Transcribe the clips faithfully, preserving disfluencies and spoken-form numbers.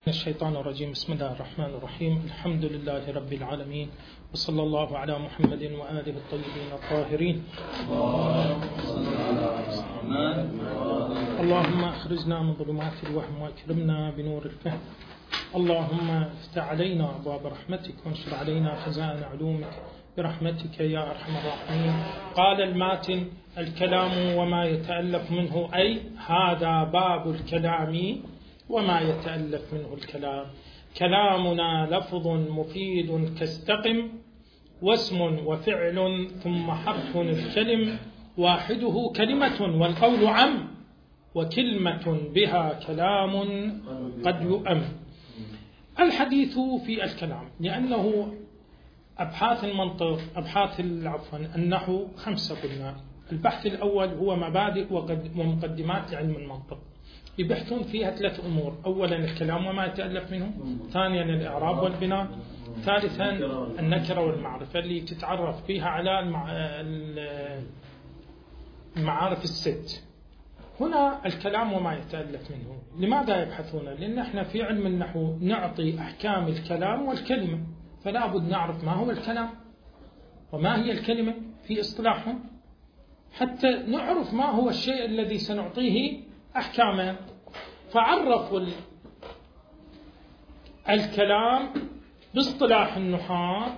الشيطان الرجيم. بسم الله الرحمن الرحيم. الحمد لله رب العالمين، وصلى الله على محمد وآله الطيبين الطاهرين. اللهم أخرجنا من ظلمات الوهم وأكرمنا بنور الفهم. اللهم افتح علينا أبواب رحمتك وانشر علينا خزائن علومك برحمتك يا أرحم الراحمين. قال الماتن: الكلام وما يتألف منه، أي هذا باب الكلام وما يتألف منه الكلام. كلامنا لفظ مفيد كاستقم، واسم وفعل ثم حرف الكلم، واحده كلمة والقول عم، وكلمة بها كلام قد يؤم. الحديث في الكلام، لأنه أبحاث المنطق أبحاث عفوا النحو خمسة قلنا. البحث الأول هو مبادئ ومقدمات علم المنطق، يبحثون فيها ثلاث أمور: أولا الكلام وما يتألف منه، ثانيا الإعراب والبناء، ثالثا النكرة والمعرفة اللي تتعرف فيها على المعارف الست. هنا الكلام وما يتألف منه. لماذا يبحثون؟ لأن احنا في علم النحو نعطي أحكام الكلام والكلمة، فلا بد نعرف ما هو الكلام وما هي الكلمة في اصطلاحهم، حتى نعرف ما هو الشيء الذي سنعطيه أحكامه. فعرفوا الكلام باصطلاح النحاة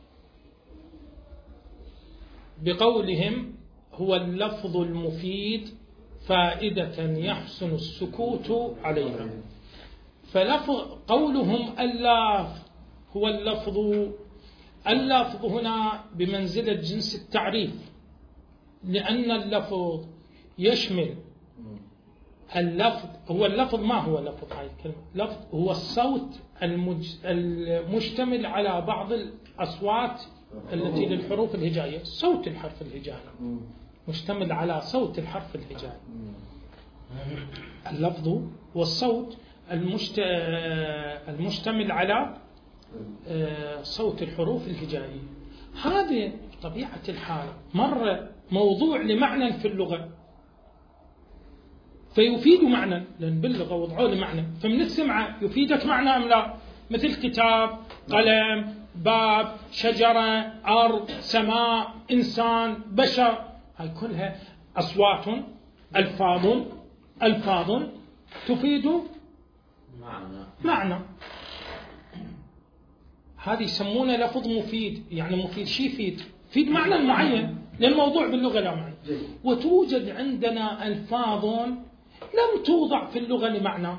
بقولهم: هو اللفظ المفيد فائدة يحسن السكوت عليها. فلفظ قولهم اللفظ هو اللفظ، اللفظ هنا بمنزلة جنس التعريف، لأن اللفظ يشمل اللفظ. هو اللفظ ما هو لفظ هاي الكلمة؟ لفظ هو الصوت المج... المشتمل على بعض الأصوات التي للحروف الهجائية. صوت الحرف الهجائي مشتمل على صوت الحرف الهجائي. اللفظ والصوت المشت... المشتمل على صوت الحروف الهجائية. هذه بطبيعة الحال مرة موضوع لمعنى في اللغة، فيفيد معنى، لأن باللغة وضعوا لمعنى، فمن السمعة يفيدك معنى أم لا؟ مثل كتاب، قلم، باب، شجرة، أرض، سماء، إنسان، بشر. هاي كلها أصوات، ألفاظ ألفاظ تفيد معنى معنى. هذه يسمونه لفظ مفيد. يعني مفيد شيء يفيد يفيد معنى معين، لأن الموضوع باللغة لا معنى. وتوجد عندنا ألفاظ لم توضع في اللغة لمعنى،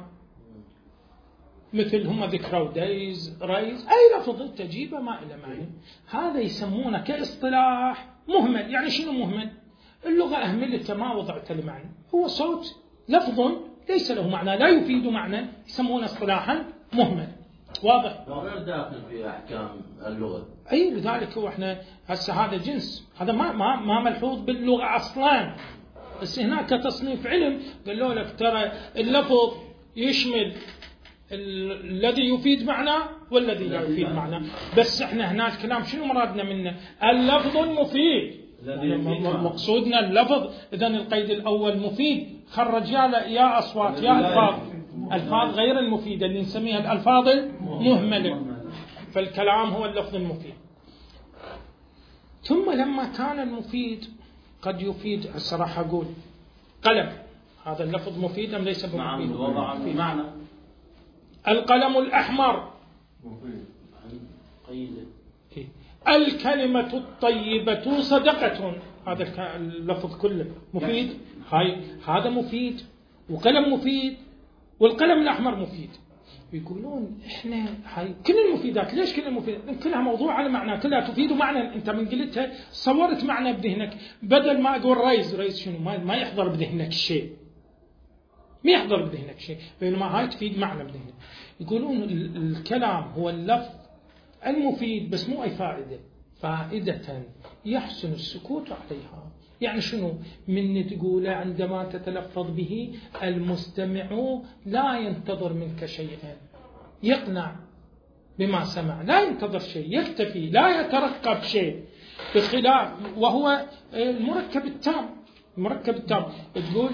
مثل هم ذكروا دايز ريز، أي لفظ تجيبه ما إلى معنى. هذا يسمونه كاصطلاح مهمل. يعني شنو مهمل؟ اللغة أهملته ما وضعته لمعنى، هو صوت لفظ ليس له معنى، لا يفيد معنى، يسمونه اصطلاحا مهمل. واضح؟ غير داخل في أحكام اللغة. أي لذلك هو احنا هسه هذا جنس، هذا ما ما ما ملحوظ باللغة أصلاً، بس هناك تصنيف علم قالوا لك ترى اللفظ يشمل الذي يفيد معنى والذي لا يفيد معنى. بس احنا هنا الكلام شنو مرادنا منه؟ اللفظ المفيد، مقصودنا اللفظ. إذن القيد الأول مفيد، خرج يا يا أصوات يا ألفاظ، ألفاظ غير المفيدة اللي نسميها الألفاظ المهملة. فالكلام هو اللفظ المفيد. ثم لما كان المفيد قد يفيد، الصراحة أقول قلم، هذا اللفظ مفيد أم ليس بمفيد؟ وضع في معنى. القلم الأحمر مفيد. الكلمة الطيبة صدقة، هذا اللفظ كله مفيد. هاي هذا مفيد، وقلم مفيد، والقلم الأحمر مفيد. يقولون إحنا هاي كل المفيدات، ليش كل المفيدات؟ كلها موضوع على معنى، كلها تفيد معنى. أنت من قلتها صورت معنى بذهنك، بدل ما أقول ريز ريز شنو ما, ما يحضر بذهنك شيء، ما يحضر بذهنك شيء، بينما هاي تفيد معنى بذهنك. يقولون الكلام هو اللفظ المفيد، بس مو أي فائدة، فائدة يحسن السكوت عليها. يعني شنو؟ من تقوله عندما تتلفظ به المستمع لا ينتظر منك شيئا، يقنع بما سمع، لا ينتظر شيء، يكتفي، لا يترقب شيء، بخلاف وهو المركب التام. المركب التام تقول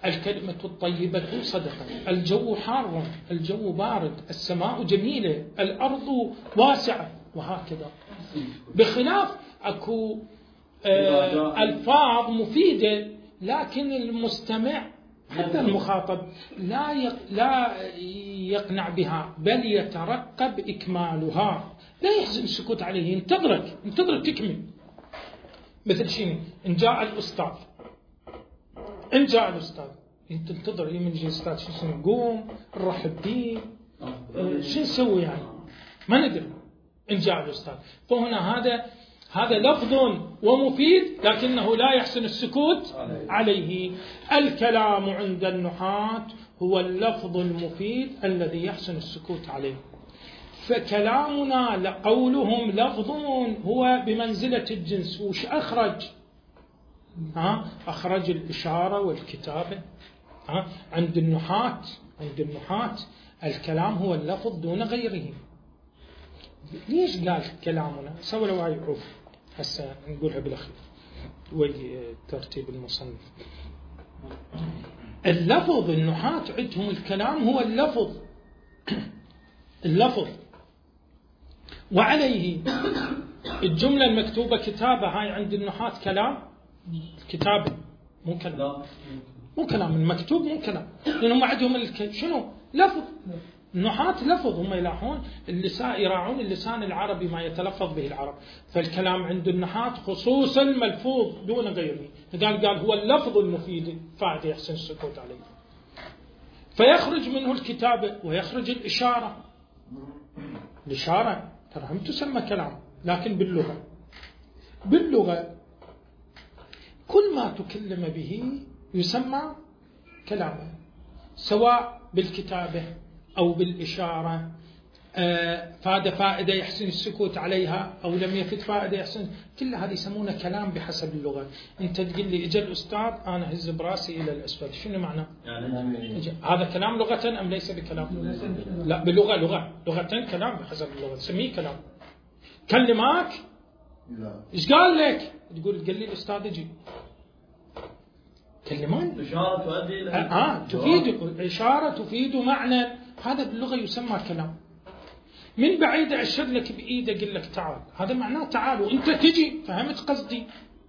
الكلمة الطيبة صدقة، الجو حار، الجو بارد، السماء جميلة، الأرض واسعة، وهكذا. بخلاف أكو آه ألفاظ مفيدة لكن المستمع حتى المخاطب لا لا يقنع بها، بل يترقب إكمالها، لا يحزن السكوت عليه، ينتظرك ينتظرك تكمل. مثل شنو؟ إن جاء الأستاذ إن جاء الأستاذ أنت تنتظر يوم يجي الأستاذ، شو نقوم نرحب به، أه شو نسوي يعني؟ ما ندري. إن جاء الأستاذ، فهنا هذا هذا لفظ ومفيد لكنه لا يحسن السكوت عليه. الكلام عند النحاة هو اللفظ المفيد الذي يحسن السكوت عليه. فكلامنا لقولهم لفظ هو بمنزلة الجنس. وش أخرج؟ ها أخرج الإشارة والكتابة. ها عند النحاة عند النحاة الكلام هو اللفظ دون غيره. ليش قال كلامنا؟ سووا له هاي عوف هسه نقولها بالأخير وترتيب المصنف. اللفظ النحاة عندهم الكلام هو اللفظ اللفظ وعليه الجملة المكتوبة كتابة، هاي عند النحاة كلام، كتابة مو كلام، مو كلام المكتوب مو كلام، لأنهم عندهم الك... شنو؟ لفظ. النحاة لفظ، هم يلاحون اللسان، يراعون اللسان العربي ما يتلفظ به العرب. فالكلام عند النحاة خصوصا ملفوظ دون غيره، قال قال هو اللفظ المفيد فائدة يحسن السكوت عليه. فيخرج منه الكتابة ويخرج الإشارة. الإشارة ترى هم تسمى كلام، لكن باللغة باللغة كل ما تكلم به يسمى كلاما، سواء بالكتابة أو بالإشارة. آه فاد فائدة يحسن السكوت عليها أو لم يفد فائدة يحسن، كل هذه يسمونه كلام بحسب اللغة. أنت تقول لي إجا الأستاذ أنا هز براسي إلى الأسفل، شنو معنى؟ يعني هذا كلام لغة أم ليس بكلام؟ لا باللغة لغة لغة كلام بحسب اللغة تسميه كلام. كلماك إيش قال لك؟ تقول قال لي الأستاذ يجي. كلمان إشارة تؤدي إلى آه تفيد، إشارة تفيد معنى، هذا باللغة يسمى كلام. من بعيد أشر لك بإيده قل لك تعال، هذا معناه تعال وأنت تجي، فهمت قصدي؟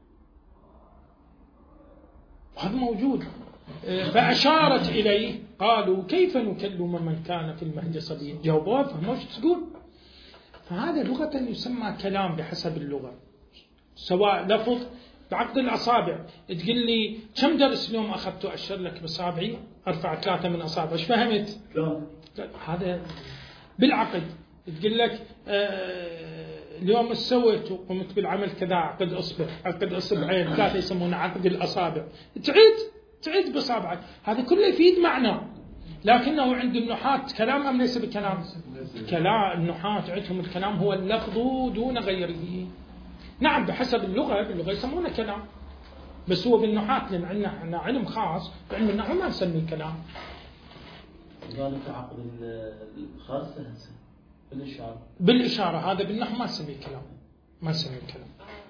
هذا موجود. فأشارت إليه قالوا كيف نكلم من كان في المهد صبيا، جاوبوها فهموا ايش تقول. فهذا لغة يسمى كلام بحسب اللغة، سواء لفظ بعقد الأصابع. تقول لي كم درس اليوم أخذته؟ أشر لك بصابعي أرفع ثلاثة من أصابع، ايش فهمت؟ لا. هذا بالعقد. تقول لك آه اليوم ايش سويت؟ وقمت بالعمل كذا، عقد أصبع، عقد أصبعين، ثلاثة يسمونه عقد الأصابع. تعيد تعيد بصابعك، هذا كله يفيد معنى. لكنه عند النحاة كلام أم ليس بكلام؟ كلام. النحاة عندهم الكلام هو اللفظ دون غيره. نعم بحسب اللغة، باللغة يسمونه كلام، بس هو بالنحاة لأن عندنا عندنا علم خاص، بعلم النحو ما نسميه كلام. ذلك عقد الخاصة بالإشارة. بالإشارة هذا بالنحو ما نسميه كلام، ما نسميه كلام.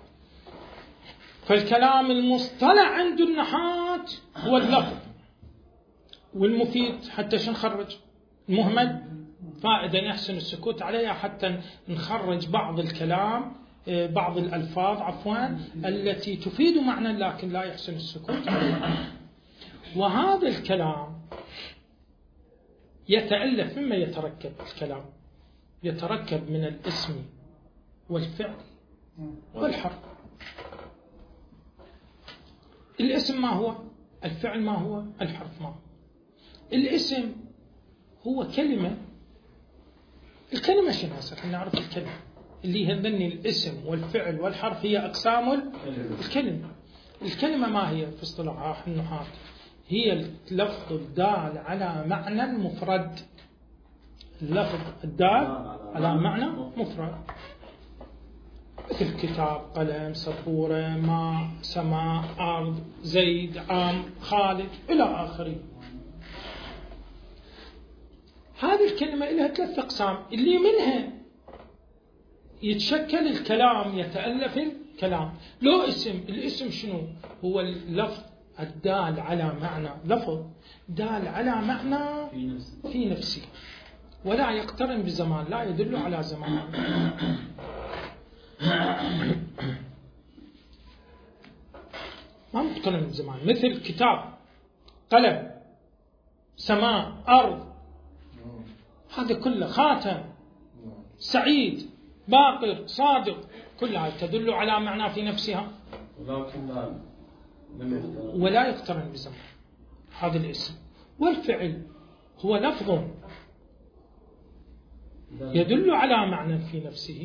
فالكلام المصطلح عند النحاة هو اللفظ والمفيد، حتى شو نخرج؟ المهمل فائدة يحسن السكوت عليها، حتى نخرج بعض الكلام، بعض الألفاظ عفوا التي تفيد معنى لكن لا يحسن السكوت عليها. وهذا الكلام يتألف، مما يتركب الكلام يتركب من الاسم والفعل والحرف. الاسم ما هو؟ الفعل ما هو؟ الحرف ما هو؟ الاسم هو كلمة. الكلمة شنو هسه؟ خلينا نعرف الكلمة اللي هذني الاسم والفعل والحرف هي أقسام الكلمة. الكلمة ما هي في اصطلاح النحاة؟ هي اللفظ الدال على معنى مفرد. اللفظ الدال على معنى مفرد، مثل كتاب، قلم، سبورة، ماء، سماء، أرض، زيد، عام، خالد إلى آخره. هذه الكلمة لها ثلاث أقسام اللي منها يتشكل الكلام، يتألف الكلام. لو اسم، الاسم شنو؟ هو اللفظ الدال على معنى، لفظ دال على معنى في نفسه في نفسه ولا يقترن بزمان، لا يدل على زمان. ما مقترن بزمان، مثل كتاب، قلم، سماء، أرض، هذا كله، خاتم، سعيد، باقر، صادق، كلها تدل على معنى في نفسها ولكن لا لم يختار ولا يقترن بزمان. هذا الاسم. والفعل هو لفظ يدل على معنى في نفسه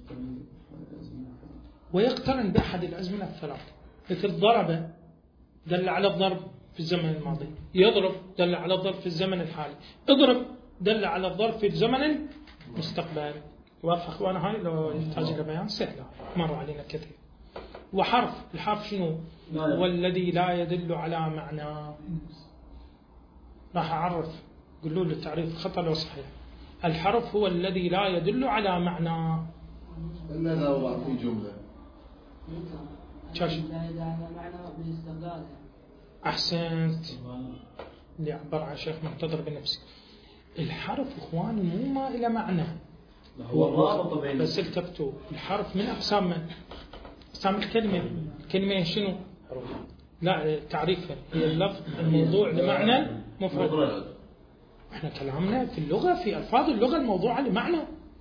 ويقترن بأحد الأزمنة الثلاث، مثل ضرب دل على الضرب في الزمن الماضي، يضرب دل على الضرب في الزمن الحالي، اضرب دل على الضرب في الزمن المستقبل. واضح اخوانا؟ هاي لو يحتاج الى بيان سهله، مر علينا كثير. وحرف، الحرف شنو؟ والذي لا يدل على معنى. راح اعرف، قولوا لي التعريف خطا لو صحيح. الحرف هو الذي لا يدل على معنى. إلا لا وضع في جملة. شاش. لا يدل على معنى بالاستقلال. احسنت. اللي عبر عن شيخ منتظر بنفسه. الحرف اخواني مو ما الى معنى، هو الرابط بين بس التفتوا الحرف من اقسام من؟ اقسام الكلمه. الكلمه شنو؟ لا تعريفها هي اللفظ الموضوع لمعنى مفرد. احنا كلامنا في اللغه في الفاظ اللغه الموضوعه لمعنى.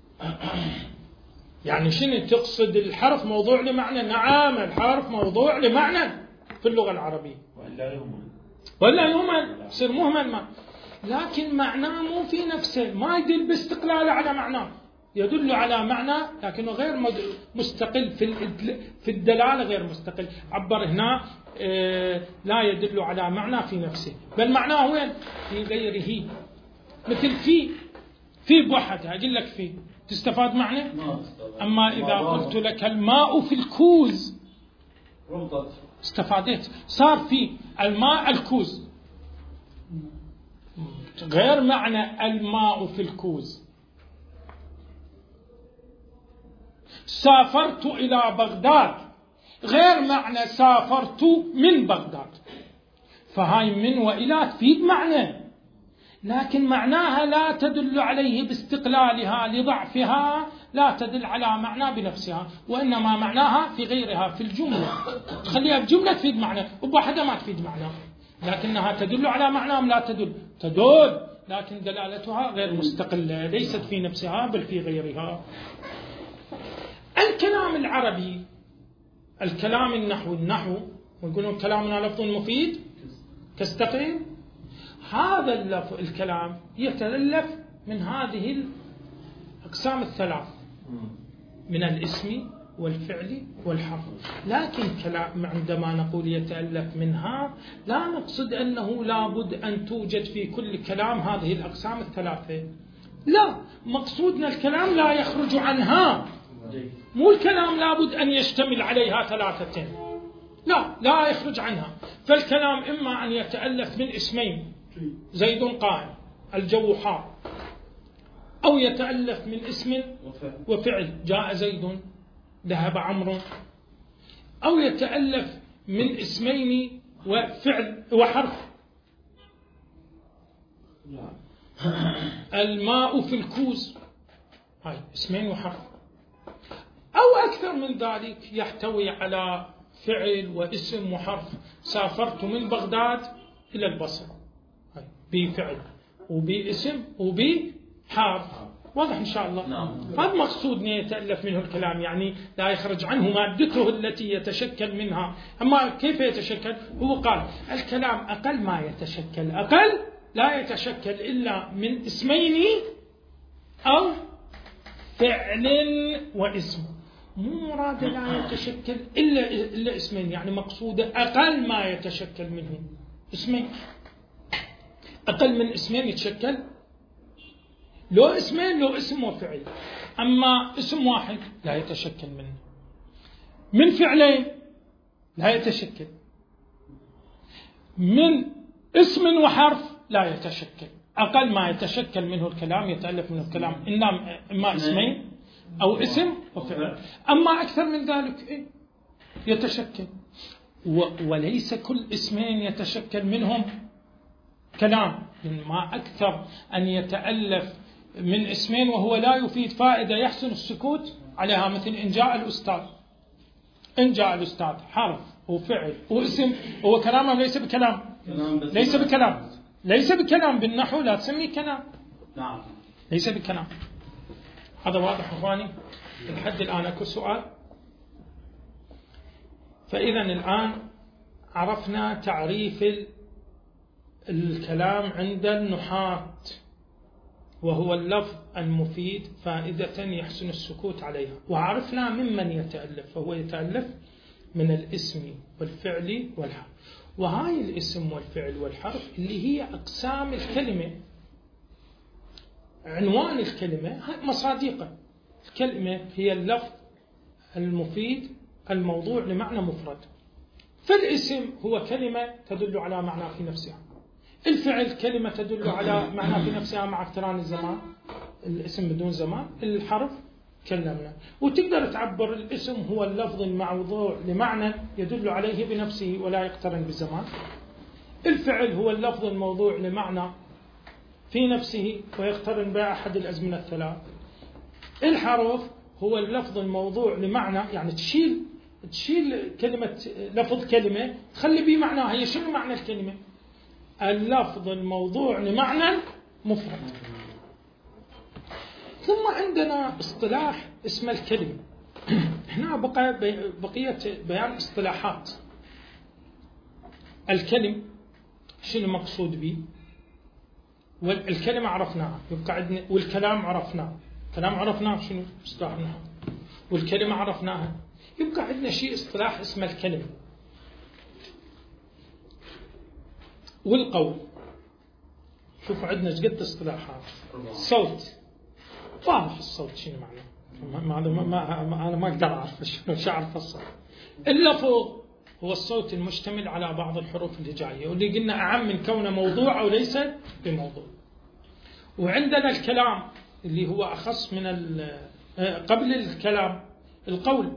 يعني شنو تقصد الحرف موضوع لمعنى؟ نعم الحرف موضوع لمعنى في اللغه العربيه. ولا يهمل ولا يهمل يصير مهمل، ما لكن معناه مو في نفسه، ما يدل باستقلاله على معناه، يدل على معنى لكنه غير مستقل في في الدلاله، غير مستقل. عبر هنا آه لا يدل على معنى في نفسه، بل معناه وين؟ في غيره. مثل في في بوحدها اقول لك في تستفاد معنى. اما اذا قلت لك الماء في الكوز استفادت، صار في الماء الكوز، غير معنى الماء في الكوز. سافرت إلى بغداد غير معنى سافرت من بغداد. فهاي من وإلى تفيد معنى، لكن معناها لا تدل عليه باستقلالها لضعفها، لا تدل على معنى بنفسها، وإنما معناها في غيرها في الجملة. تخليها بجملة تفيد معنى وبواحدة ما تفيد معنى، لكنها تدل على معنى أم لا تدل؟ تدل، لكن دلالتها غير مستقلة، ليست في نفسها بل في غيرها. الكلام العربي، الكلام النحو، النحو ويقولون كلامنا لفظ مفيد كاستقيم. هذا اللفظ الكلام يتألف من هذه الأقسام الثلاث، من الاسم والفعل والحرف. لكن كلام عندما نقول يتألف منها لا نقصد أنه لابد أن توجد في كل كلام هذه الأقسام الثلاثة، لا، مقصودنا الكلام لا يخرج عنها، مو الكلام لابد أن يشتمل عليها ثلاثة، لا لا يخرج عنها. فالكلام إما أن يتألف من اسمين، زيد قائم الجو حار، أو يتألف من اسم وفعل جاء زيد ذهب عمرو، أو يتألف من اسمين وفعل وحرف، الماء في الكوز، هاي اسمين وحرف، أو أكثر من ذلك يحتوي على فعل واسم وحرف. سافرت من بغداد إلى البصرة، هاي بفعل وباسم وبحرف. واضح إن شاء الله؟ نعم. هذا مقصودنا يتألف منه الكلام، يعني لا يخرج عنه مادته التي يتشكل منها. أما كيف يتشكل؟ هو قال الكلام أقل ما يتشكل، أقل لا يتشكل إلا من اسمين أو فعل واسم. مو مراد لا يتشكل إلا, إلا اسمين، يعني مقصود أقل ما يتشكل منه اسمين. أقل من اسمين يتشكل لو اسمين، لو اسم وفعل. أما اسم واحد لا يتشكل منه. من فعلين لا يتشكل. من اسم وحرف لا يتشكل. أقل ما يتشكل منه الكلام، يتألف منه الكلام إما اسمين أو اسم وفعل. أما أكثر من ذلك إيه؟ يتشكل. وليس كل اسمين يتشكل منهم كلام، ما أكثر أن يتألف من اسمين وهو لا يفيد فائدة يحسن السكوت عليها، مثل إن جاء الأستاذ. إن جاء الأستاذ حرف وفعل واسم، هو كلام ليس بكلام؟ ليس بكلام، ليس بكلام بالنحو لا تسميه كلام. نعم ليس بكلام. هذا واضح أخواني؟ لحد الآن أكو سؤال؟ فإذا الآن عرفنا تعريف الكلام عند النحاة، وهو اللفظ المفيد فائدة يحسن السكوت عليها، وعرفنا ممن يتألف، فهو يتألف من الاسم والفعل والحرف. وهاي الاسم والفعل والحرف اللي هي أقسام الكلمة، عنوان الكلمة مصادقة. الكلمة هي اللفظ المفيد الموضوع لمعنى مفرد، فالاسم هو كلمة تدل على معنى في نفسها، الفعل كلمة تدل على معنى في نفسها مع اقتران الزمان، الاسم بدون زمان، الحرف كلمنا. وتقدر تعبر الاسم هو اللفظ الموضوع لمعنى يدل عليه بنفسه ولا يقترن بالزمان، الفعل هو اللفظ الموضوع لمعنى في نفسه ويقترن بأحد الأزمنة الثلاث، الحرف هو اللفظ الموضوع لمعنى يعني تشيل تشيل كلمة لفظ كلمة تخلي به معناها. هي شنو معنى الكلمة؟ اللفظ الموضوع لمعنى مفرد. ثم عندنا اصطلاح اسم الكلمة. هنا بقى بقية بيان اصطلاحات الكلم، شنو المقصود به؟ والكلمة عرفناها، يبقى عندنا والكلام عرفناه، كلام عرفناه شنو اصطلاحنا، والكلمة عرفناها، يبقى عندنا شيء اصطلاح اسمه الكلمة. والقول، شوفوا عندنا ايش قد اصطلاحات. صوت، واضح الصوت شنو معناه، ما ما ما ما انا ما اقدر اعرف شنو شو اعرف الصوت. اللفظ هو الصوت المشتمل على بعض الحروف الهجائية، واللي قلنا اعم من كونه موضوع او ليس بموضوع. وعندنا الكلام اللي هو اخص من قبل الكلام القول.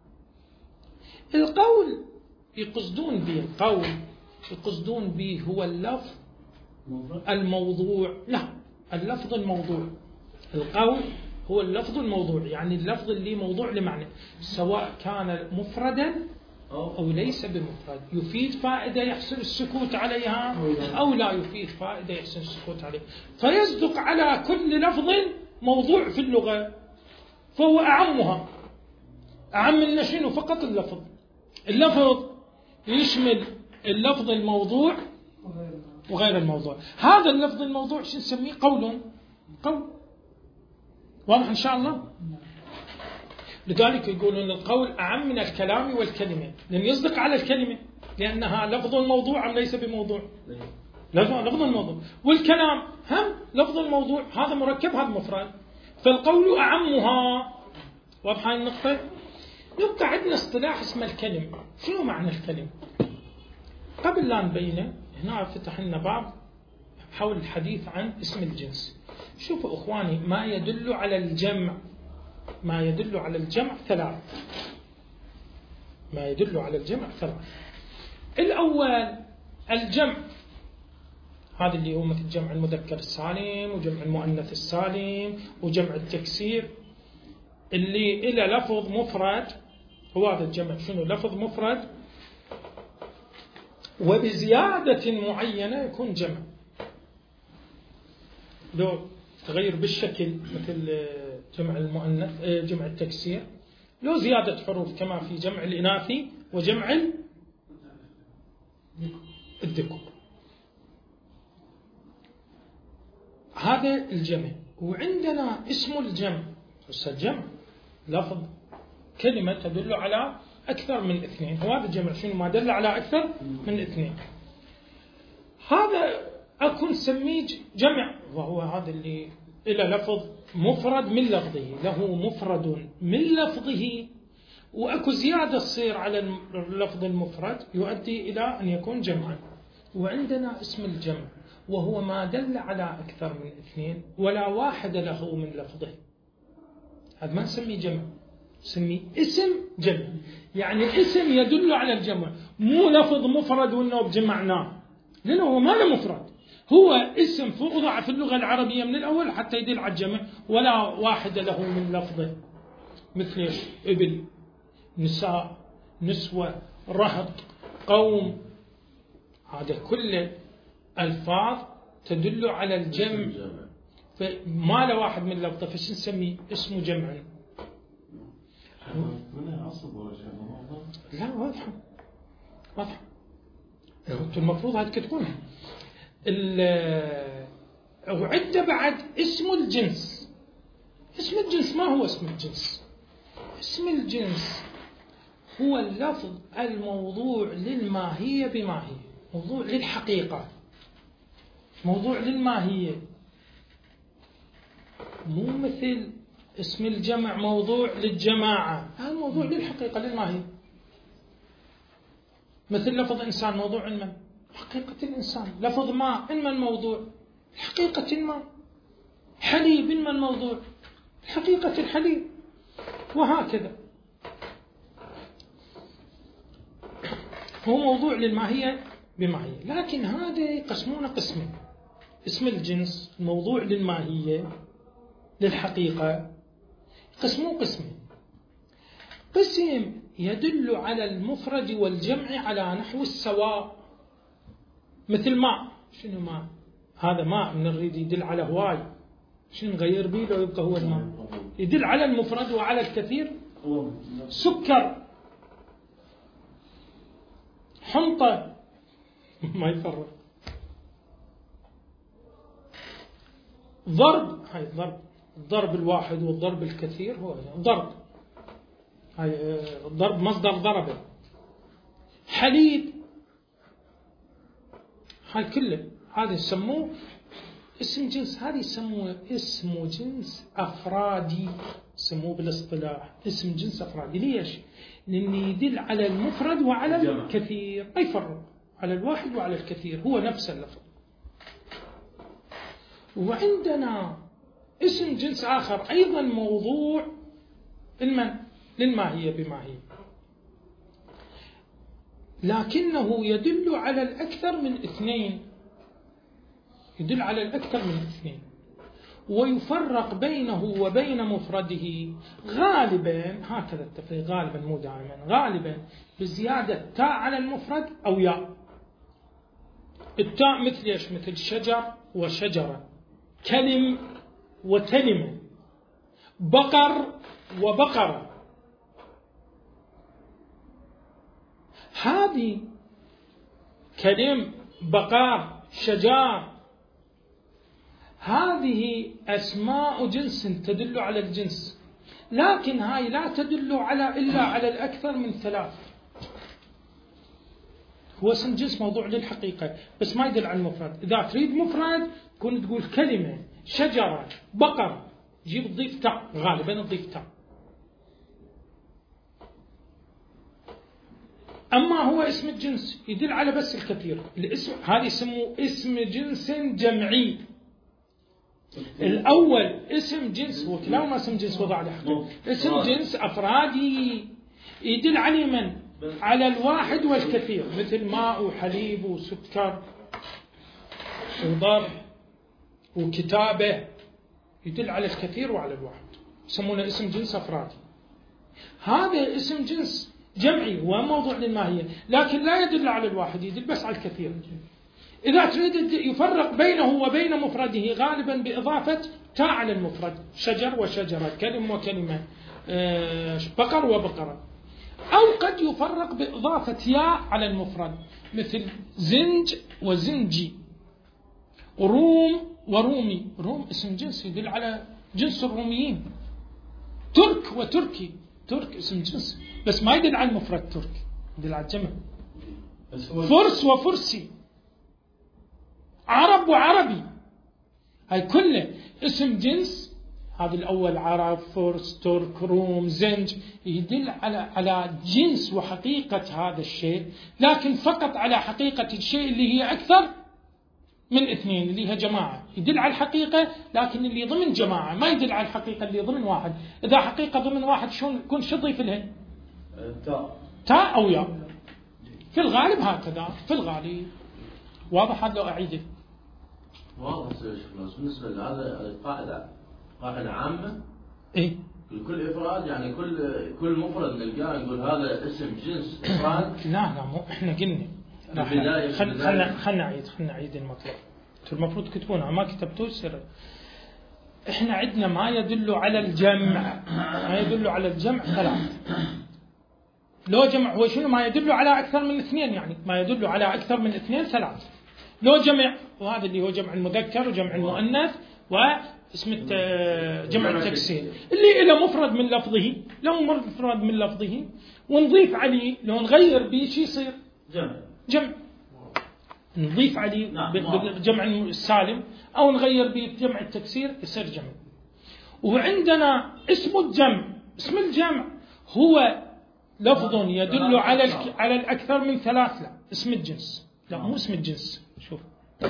القول يقصدون به القول يقصدون به هو اللفظ الموضوع، لا اللفظ الموضوع. القول هو اللفظ الموضوع، يعني اللفظ اللي موضوع لمعنى، سواء كان مفردا أو ليس بمفرد، يفيد فائدة يحسن السكوت عليها أو لا يفيد فائدة يحسن السكوت عليها، فيصدق على كل لفظ موضوع في اللغة، فهو أعمها. أعم من شنو؟ فقط اللفظ. اللفظ يشمل اللفظ الموضوع وغير الموضوع. هذا اللفظ الموضوع شو نسميه؟ قول. قول واضح إن شاء الله. لذلك يقولون القول أعم من الكلام والكلمة، لأن يصدق على الكلمة لأنها لفظ الموضوع أم ليس بموضوع؟ لفظ الموضوع. والكلام هم لفظ الموضوع، هذا مركب هذا مفرد، فالقول أعمها. واضح هاي النقطة؟ يبقى عندنا اصطلاح اسمه الكلم. شنو معنى الكلم؟ قبل لا نبينه هنا فتح لنا باب حول الحديث عن اسم الجنس. شوفوا أخواني، ما يدل على الجمع ما يدل على الجمع ثلاث. ما يدل على الجمع ثلاث. الأول الجمع، هذا اللي هو مثل جمع المذكر السالم وجمع المؤنث السالم وجمع التكسير، اللي إلى لفظ مفرد. هو هذا الجمع شنو؟ لفظ مفرد وبزيادة معينة يكون جمع، لو تغير بالشكل مثل جمع المؤنث جمع التكسير، لو زيادة حروف كما في جمع الإناثي وجمع الذكور. هذا الجمع. وعندنا اسم الجمع. بس الجمع لفظ كلمة تدل على أكثر من اثنين، وهذا الجمع شنو؟ ما دل على أكثر من اثنين. هذا أكون سميه جمع، وهو هذا اللي إلى لفظ مفرد من لفظه، له مفرد من لفظه، وأكو زيادة تصير على اللفظ المفرد يؤدي إلى أن يكون جمعا. وعندنا اسم الجمع وهو ما دل على أكثر من اثنين ولا واحد له من لفظه، هذا ما نسميه جمع. نسميه اسم جمع، يعني الاسم يدل على الجمع، مو لفظ مفرد وانه بجمعناه، لانه هو ما له مفرد، هو اسم وضع في اللغة العربية من الأول حتى يدل على الجمع، ولا واحد له من لفظه، مثل إيش؟ إبل، نساء، نسوة، رهط، قوم، هذا كله ألفاظ تدل على الجمع، فما له واحد من لفظه، فش نسميه؟ اسمه جمع. منها عصب ولا شيء؟ لا واضحة واضحة، المفروض هذه تكتبونها. وعد بعد اسم الجنس. اسم الجنس ما هو اسم الجنس؟ اسم الجنس هو اللفظ الموضوع للماهية بماهية، موضوع للحقيقة، موضوع للماهية، مو مثل اسم الجمع موضوع للجماعة، هذا موضوع للحقيقة للماهية. مثل لفظ إنسان موضوع علما، حقيقة الإنسان. لفظ ماء علما موضوع، حقيقة الماء. حليب علما موضوع، حقيقة الحليب، وهكذا. هو موضوع للماهية بماهية، لكن هذا يقسمون قسمين: اسم الجنس موضوع للماهية للحقيقة، قسمون قسمين: قسم يدل على المفرد والجمع على نحو السواء، مثل ماء. شنو ماء؟ هذا ماء من نريد يدل على هواي، شنو نغير بيه لو يبقى هو الماء؟ يدل على المفرد وعلى الكثير. سكر، حنطة، ما يفرق. ضرب، هاي ضرب، الضرب الواحد والضرب الكثير هو ضرب، هاي الضرب مصدر ضربه. حليب، هاي كله هذا يسموه اسم جنس، هذا يسموه اسم جنس أفرادي، يسموه بالاصطلاح اسم جنس أفرادي. ليش؟ لأنه يدل على المفرد وعلى الكثير، ما يفرق، على الواحد وعلى الكثير، هو نفس اللفظ. وعندنا اسم جنس آخر أيضا موضوع المن للماهية بماهية، لكنه يدل على الأكثر من اثنين، يدل على الأكثر من اثنين، ويفرق بينه وبين مفرده غالبا، هكذا التفريق غالبا مو دائما، غالبا بزيادة تاء على المفرد أو ياء. التاء مثل ايش؟ مثل شجر وشجرة، كلم وكلمة، بقر وبقرة. هذه كلم، بقر، شجار، هذه أسماء جنس تدل على الجنس، لكن هاي لا تدل على إلا على الأكثر من ثلاث. هو اسم جنس موضوع للحقيقة بس ما يدل على المفرد. إذا تريد مفرد تكون تقول كلمة، شجرة، بقر، جيب تضيف تاء، غالبا تضيف تاء. أما هو اسم الجنس يدل على بس الكثير. الاسم هذا يسموه اسم جنس جمعي. الأول اسم جنس، هو كلاهما اسم جنس وضع له. اسم جنس أفرادي يدل على من؟ على الواحد والكثير، مثل ماء وحليب وسكر وضرب وكتابة، يدل على الكثير وعلى الواحد، يسمونه اسم جنس أفرادي. هذا اسم جنس جمعي وموضوع للماهية، لكن لا يدل على الواحد، يدل بس على الكثير. إذا تريد يفرق بينه وبين مفرده غالبا بإضافة تاء على المفرد، شجر وشجرة، كلم وكلمة، بقر وبقرة. أو قد يفرق بإضافة ياء على المفرد، مثل زنج وزنجي، روم ورومي. روم اسم جنس يدل على جنس الروميين. ترك وتركي، ترك اسم جنس بس ما يدل على المفرد ترك، يدل على الجمع. فرس وفرسي، عرب وعربي، هاي كله اسم جنس. هذا الأول عرب، فرس، ترك، روم، زنج، يدل على على جنس وحقيقة هذا الشيء، لكن فقط على حقيقة الشيء اللي هي أكثر من اثنين اللي هي جماعة يدل على الحقيقة، لكن اللي ضمن جماعة ما يدل على الحقيقة اللي ضمن واحد. إذا حقيقة ضمن واحد شلون يكون شو تضيف لها؟ تاء تاء أو ياء. في الغالب هكذا، في الغالب. واضح هذا لو أعيده؟ واضح سيد الشيخ. بالنسبة لهذا القاعدة قاعدة عامة. إيه؟ لكل إفراد يعني كل كل مفرد نلقاه نقول هذا اسم جنس إفراد. لا لا مو إحنا قلنا. البداية خلنا خلنا نعيد خلنا نعيد المطلب. أنتم المفروض تكتبونها ما كتبتوه سر. إحنا عندنا ما يدل على الجمع، ما يدل على الجمع ثلاث. لو جمع هو شنو؟ ما يدل على أكثر من اثنين، يعني ما يدل على أكثر من اثنين ثلاث. لو جمع، وهذا اللي هو جمع المذكر وجمع المؤنث واسم جمع التكسير اللي له مفرد من لفظه، له مفرد من لفظه ونضيف عليه، لو نغير به شي يصير جمع جمع، نضيف عليه بجمع السالم أو نغير به بجمع التكسير يصير جمع. وعندنا اسم الجمع، اسم الجمع هو لفظ يدل على على الأكثر من ثلاث. لا اسم الجنس، لا مو اسم الجنس. شوف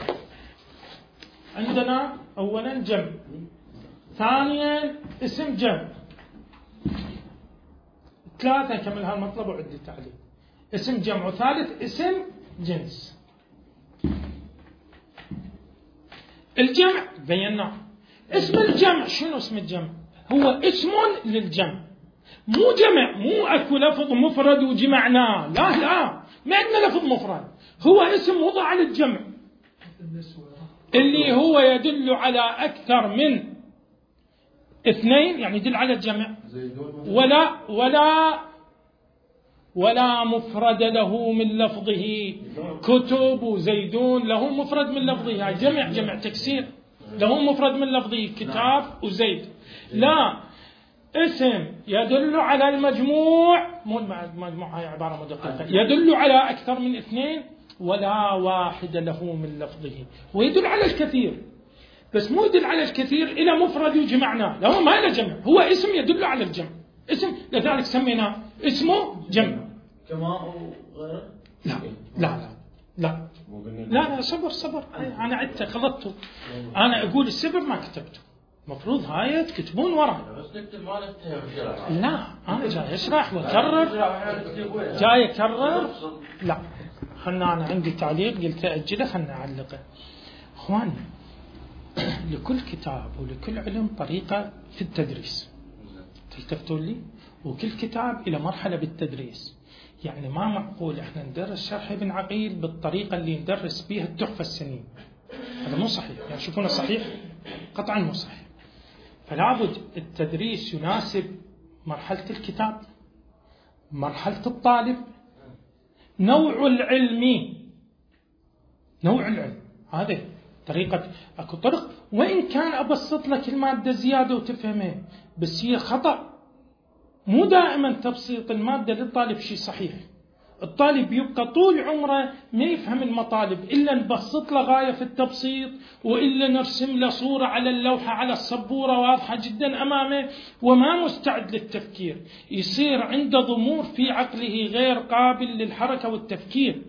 عندنا أولا جمع، ثانيا اسم جمع، ثلاثة كمل هالمطلب وعد التعليل. اسم جمع، وثالث اسم جنس. الجمع بينا. اسم الجمع شنو؟ اسم الجمع هو اسم للجمع، مو جمع، مو اكو لفظ مفرد وجمعناه، لا لا ما عندنا لفظ مفرد، هو اسم وضع للجمع اللي هو يدل على أكثر من اثنين، يعني يدل على الجمع، ولا ولا ولا مفرد له من لفظه. كتب وزيدون له مفرد من لفظه، جمع جمع تكسير، له مفرد من لفظه كتاب وزيد. لا اسم يدل على المجموع، مو المجموع هاي عبارة مدققة، يدل على أكثر من اثنين ولا واحد له من لفظه، ويدل على الكثير بس مو يدل على الكثير إلى مفرد وجمعناه، لا ما له جمع، هو اسم يدل على الجمع، اسم، لذلك سميناه اسمه جمع. كما وغيره؟ لا لا لا لا لا صبر صبر، أنا عدت خلطته، أنا أقول السبب ما كتبته، مفروض هاي تكتبون ورا. بس نكتب ما نفتح. لا أنا جاي أشرح وأكرر، جاي أكرر. لا خلنا، أنا عندي تعليق قلت أجله، خلنا أعلقه. أخواني لكل كتاب ولكل علم طريقة في التدريس، تلتفتوا لي، وكل كتاب إلى مرحلة بالتدريس. يعني ما معقول إحنا ندرس شرح ابن عقيل بالطريقة اللي ندرس بيها التحفة السنين، هذا مو صحيح. يعني شوفونا صحيح؟ قطعا مو صحيح. فلابد التدريس يناسب مرحلة الكتاب، مرحلة الطالب، نوع العلم، نوع العلم، هذه طريقة. أكو طرق وإن كان أبسط لك المادة زيادة وتفهمها، بس هي خطأ. مو دائما تبسيط المادة للطالب شيء صحيح. الطالب يبقى طول عمره ما يفهم المطالب إلا نبسط له غاية في التبسيط، وإلا نرسم له صورة على اللوحة على السبورة واضحة جدا أمامه، وما مستعد للتفكير، يصير عنده ضمور في عقله غير قابل للحركة والتفكير.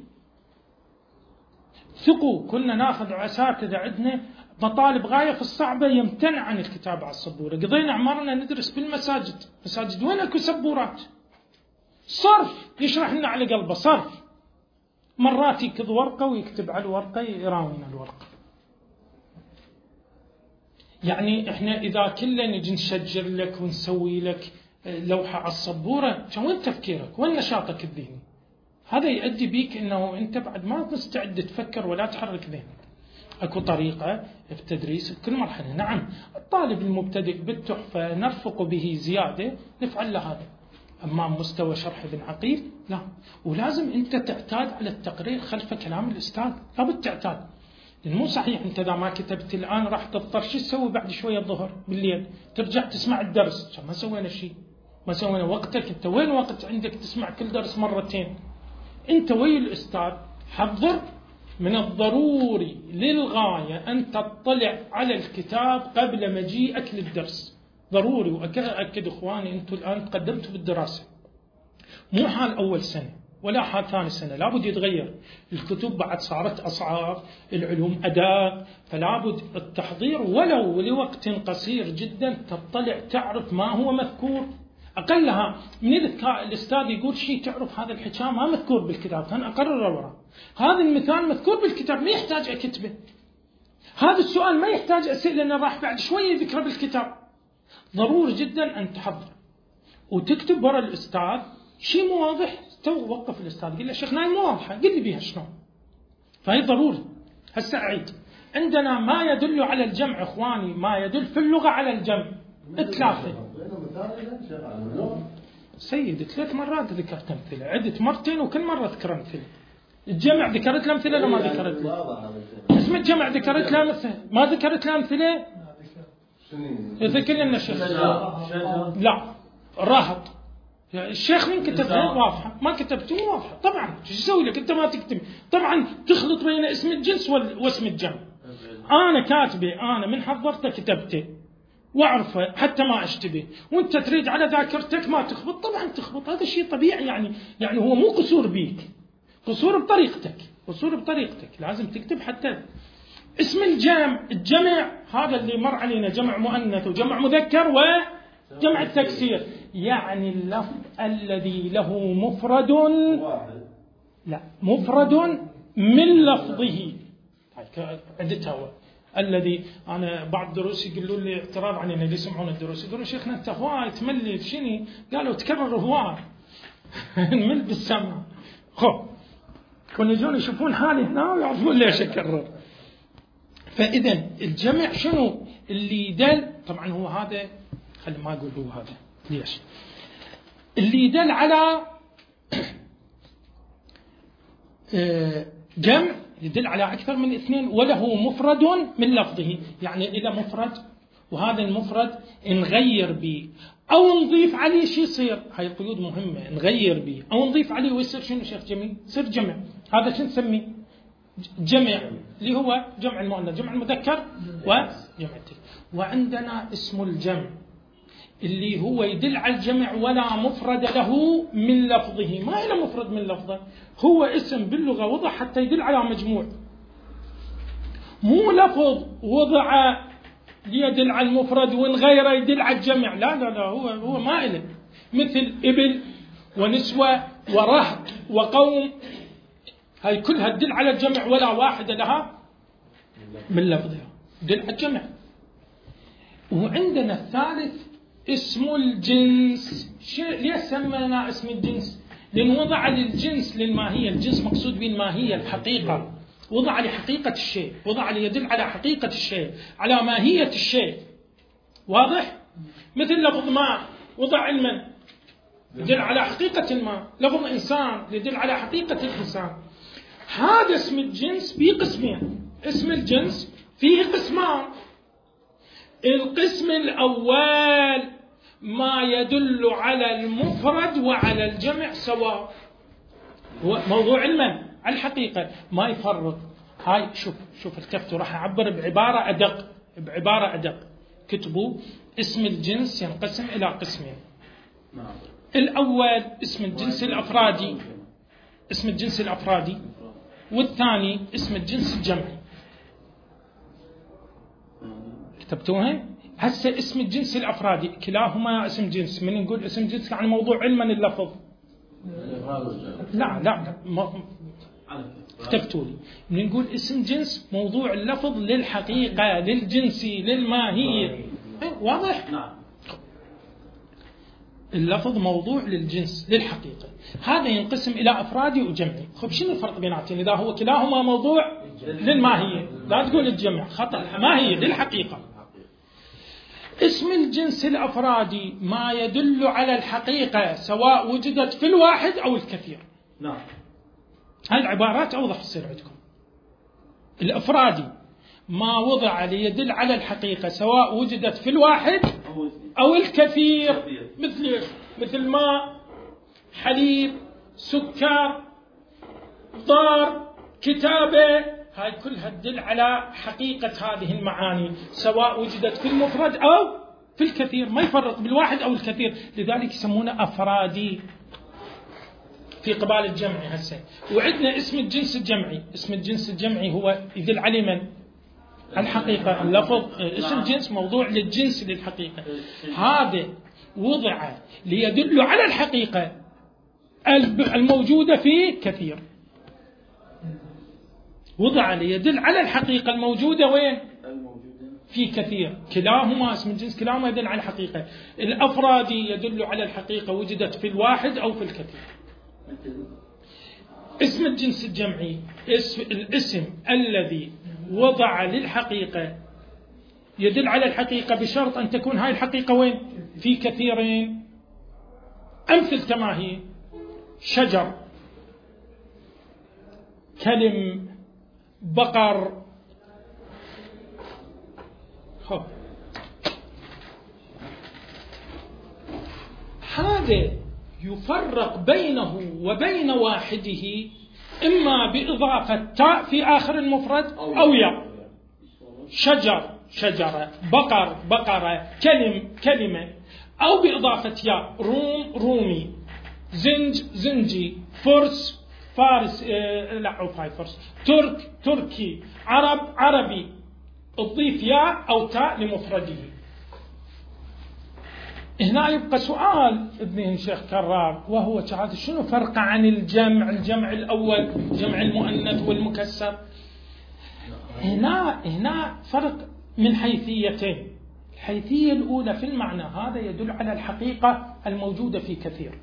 ثقوا كنا ناخذ أساتذة عندنا مطالب غاية في الصعبة يمتنع عن الكتابة على السبورة. قضينا عمرنا ندرس بالمساجد، مساجد وين اكو سبورات؟ صرف يشرح لنا على قلبه، صرف. مرات يكتب ورقة ويكتب على الورقة يراوينا الورقة. يعني احنا إذا كلنا نجي نشجر لك ونسوي لك لوحة على السبورة، وين تفكيرك؟ وين نشاطك الذهني؟ هذا يؤدي بيك انه انت بعد ما مستعد تفكر ولا تحرك ذهنك. اكو طريقة في التدريس بكل مرحلة. نعم الطالب المبتدئ بالتحفة نرفق به زيادة نفعل له هذا، أما مستوى شرح ابن عقيل لا. ولازم أنت تعتاد على التقرير خلف كلام الأستاذ، لابد تعتاد. لأن مو صحيح أنت إذا ما كتبت الآن راح تضطر شو تسوي بعد شوية الظهر بالليل؟ ترجع تسمع الدرس، ما سوينا شيء، ما سوينا وقتك. أنت وين وقت عندك تسمع كل درس مرتين؟ أنت ويا الأستاذ حضر. من الضروري للغاية أن تطلع على الكتاب قبل مجيئك للدرس، ضروري. وأكد أخواني أنتم الآن تقدمتوا بالدراسة، مو حال أول سنة، ولا حال ثاني سنة، لابد يتغير. الكتب بعد صارت أصعب، العلوم أداء، فلابد التحضير ولو لوقت قصير جدا تطلع تعرف ما هو مذكور أقلها. من إذا الأستاذ يقول شيء تعرف هذا الحكاية ما مذكور بالكتاب، كان أقرر وراه. هذا المثال مذكور بالكتاب ما يحتاج أكتبه. هذا السؤال ما يحتاج أسئلة لأنه راح بعد شوية ذكره بالكتاب. ضروري جدا أن تحضر وتكتب ورا الأستاذ شيء مو واضح، تو وقف الأستاذ قل له شيخنا مو واضحة، قل لي بيها شلون. فهي ضروري. هسه أعيد، عندنا ما يدل على الجمع إخواني، ما يدل في اللغة على الجمع ثلاثة. سيد ثلاث مرات ذكرت أمثلة، عدت مرتين وكل مرة ذكر أمثلة. الجمع ذكرت له أمثلة ولا ما ذكرت له؟ اسم الجمع ذكرت له أمثلة، ما ذكرت له أمثلة؟ ذكر لنا الشيخ. لا رهط. الشيخ من كتبها واضحة، ما كتبته واضحة. طبعا شو يسوي لك أنت ما تكتب؟ طبعا تخلط بين اسم الجنس واسم الجمع. أنا كاتبه، أنا من حضرته كتبته واعرفه حتى ما اشتبه، وانت تريد على ذاكرتك ما تخبط. طبعا تخبط، هذا شيء طبيعي. يعني يعني هو مو قصور بيك، قصور بطريقتك، قصور بطريقتك. لازم تكتب حتى اسم الجمع. الجمع هذا اللي مر علينا، جمع مؤنث وجمع مذكر وجمع التكسير. يعني اللفظ الذي له مفرد، لا مفرد من لفظه. عدتها الذي أنا بعض دروسي يقولوا لي اعتراض علينا اللي يسمعون الدروس، يقولوا شيخنا أنت هواي تملي في شني؟ قالوا تكرر هواي نمل بالسمع. خو كانوا يجون يشوفون حالي هنا ويعرفون ليش أكرر. فإذا الجمع شنو اللي يدل؟ طبعا هو هذا، خلي ما أقول هو هذا ليش، اللي يدل على جمع يدل على أكثر من اثنين وله مفرد من لفظه. يعني إذا مفرد وهذا المفرد نغير به أو نضيف عليه شيء يصير، هاي القيود مهمة، نغير به أو نضيف عليه ويصير شنو شيخ جميل؟ يصير جمع. هذا شو نسميه؟ جمع، اللي هو جمع المؤنث، جمع المذكر وجمع التكسير. وعندنا اسم الجمع اللي هو يدل على الجمع ولا مفرد له من لفظه. ما له مفرد من لفظه، هو اسم باللغة وضع حتى يدل على مجموع، مو لفظ وضع ليدل على المفرد ونغيره يدل على الجمع. لا لا لا، هو هو ما له. مثل إبل ونسوة ورهط وقوم، هاي كلها تدل على الجمع ولا واحدة لها من لفظها، تدل على الجمع. وعندنا الثالث اسم الجنس. ليه سمينا اسم الجنس؟ لأن وضع للجنس للماهية. الجنس مقصود به الماهية، الحقيقة، وضع لحقيقة الشيء، وضع ليدل على حقيقة الشيء، على ماهية الشيء. واضح؟ مثل لفظ ماء وضع علما يدل على حقيقة الماء، لفظ إنسان يدل على حقيقة الإنسان. هذا اسم الجنس فيه قسمين. اسم الجنس فيه قسمان. القسم الأول ما يدل على المفرد وعلى الجمع سواء، هو موضوع علما على الحقيقة، ما يفرق. هاي شوف شوف الكفت، راح أعبر بعبارة أدق، بعبارة أدق. كتبوا اسم الجنس ينقسم إلى قسمين. الأول اسم الجنس الأفرادي، اسم الجنس الأفرادي، والثاني اسم الجنس الجمعي. كتبتوها؟ هسه اسم الجنس الأفرادي كلاهما اسم جنس. من نقول اسم جنس يعني موضوع علما اللفظ. لا لا ما كتبتوا لي. من نقول اسم جنس موضوع اللفظ للحقيقة، للجنسي، للماهية. واضح؟ نعم. اللفظ موضوع للجنس للحقيقة. هذا ينقسم إلى أفرادي وجمعي. خب شنو الفرق بيناتهم؟ إذا هو كلاهما موضوع للماهية، لا تقول الجمع، خطأ. ماهية للحقيقة. اسم الجنس الأفرادي ما يدل على الحقيقة سواء وجدت في الواحد أو الكثير. نعم. هالعبارات أوضح تصير عندكم. الأفرادي ما وضع ليدل على الحقيقة سواء وجدت في الواحد أو الكثير. مثل مثل ماء، حليب، سكر، ضار، كتابة، هاي كلها تدل على حقيقة هذه المعاني سواء وجدت في المفرد أو في الكثير، ما يفرق بالواحد أو الكثير. لذلك يسمونه أفرادي. في قبال الجمعي هسه. وعندنا اسم الجنس الجمعي. اسم الجنس الجمعي هو يدل على من؟ الحقيقة. اللفظ اسم جنس موضوع للجنس للحقيقة، هذا وضع ليدل على الحقيقة الموجودة في كثير، وضع ليدل على الحقيقة الموجودة وين؟ في كثير. كلاهما اسم الجنس كلاهما يدل على الحقيقة. الأفرادي يدل على الحقيقة وجدت في الواحد أو في الكثير. اسم الجنس الجمعي اسم الاسم الذي وضع للحقيقة يدل على الحقيقة بشرط أن تكون هاي الحقيقة وين؟ في كثيرين. أمثل كما هي: شجر، كلم، بقر. هو. هذا يفرق بينه وبين واحدة إما بإضافة تاء في آخر المفرد أو ياء. شجر شجرة، بقر بقرة، كلم كلمة، أو بإضافة ياء. روم رومي، زنج زنجي، فرس فارس، آه لا عفوا فرس، ترك تركي، عرب عربي. تضيف ياء أو تاء لمفرده. هنا يبقى سؤال ابن الشيخ كرار، وهو هذا شنو فرق عن الجمع الجمع الأول، جمع المؤنث والمكسر؟ هنا هنا فرق من حيثيتين. الحيثية الأولى في المعنى، هذا يدل على الحقيقة الموجودة في كثير،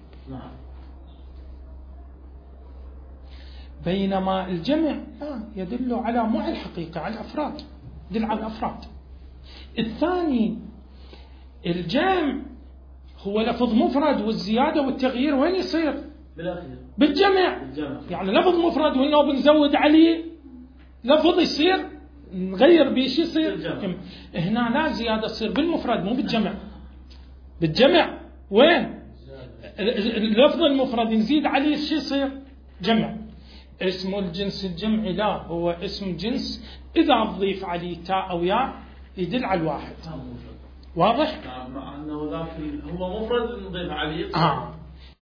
بينما الجمع يدل على مع الحقيقة، على الأفراد، يدل على الأفراد. الثاني الجمع هو لفظ مفرد، والزيادة والتغيير وين يصير؟ بالأخير بالجمع. بالجمع. يعني لفظ مفرد وإنه بنزود عليه لفظ يصير نغير بشيء يصير بالجمع. هنا لا، زيادة تصير بالمفرد مو بالجمع. بالجمع وين؟ اللفظ المفرد نزيد عليه شيء يصير جمع. اسم الجنس الجمعي لا، هو اسم جنس إذا أضيف عليه تاء أو ياء يدل على الواحد. واضح؟ مع أنه ذاك هو مفرد نضيف عليه. آه